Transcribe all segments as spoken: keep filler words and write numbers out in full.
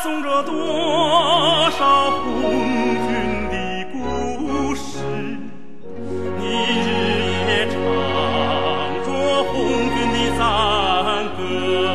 诵着多少红军的故事，你日夜唱着红军的赞歌。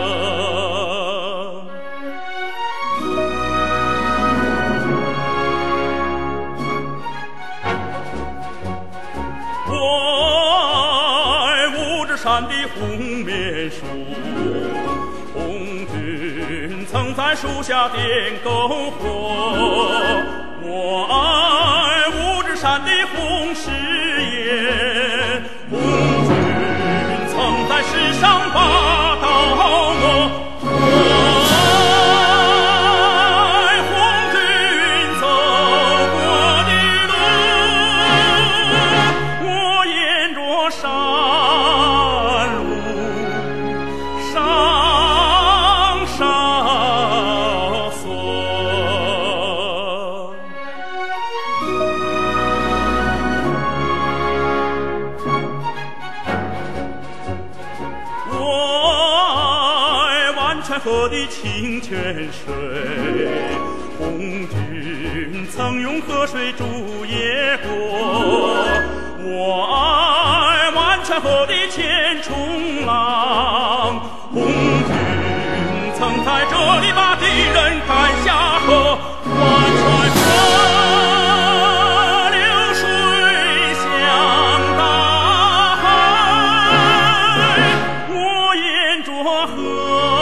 我爱五指山的红棉树，红军曾在树下点篝火。我爱五指山的红石岩，红军曾在石上把刀磨。我爱红军走过的路，我沿着山路上捎送。我爱万泉河的清泉水，红军曾用河水筑野国。我爱万泉河的千重浪，红军曾在这里把敌人赶下河。万泉河流水向大海，我沿着河